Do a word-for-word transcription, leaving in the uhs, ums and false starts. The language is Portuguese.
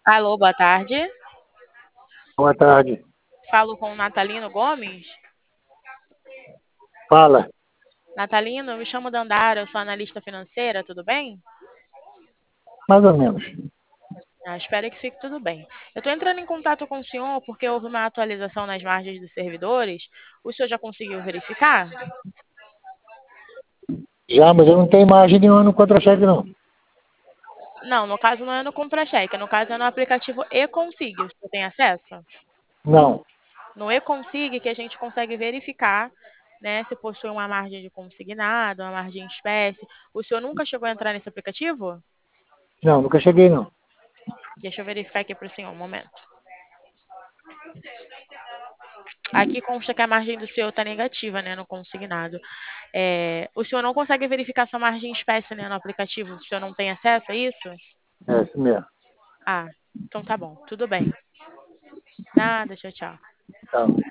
Alô, boa tarde. Boa tarde. Falo com o Natalino Gomes. Fala. Natalino, eu me chamo Dandara, eu sou analista financeira, tudo bem? Mais ou menos. Ah, espero que fique tudo bem. Eu estou entrando em contato com o senhor porque houve uma atualização nas margens dos servidores. O senhor já conseguiu verificar? Já, mas eu não tenho margem nenhuma no contra-cheque, não. Não, no caso não é no contra-cheque, no caso é no aplicativo e-Consig. O senhor tem acesso? Não, No e-Consig que a gente consegue verificar, né, se possui uma margem de consignado, uma margem em espécie. O senhor nunca chegou a entrar nesse aplicativo? não, nunca cheguei, não. Deixa eu verificar aqui para o senhor, um momento. Aqui consta que a margem do senhor está negativa, né, no consignado. É, o senhor não consegue verificar sua margem em espécie, né, no aplicativo? O senhor não tem acesso a isso? É isso mesmo. Ah, então tá bom, tudo bem. Nada, tchau, tchau. Tá.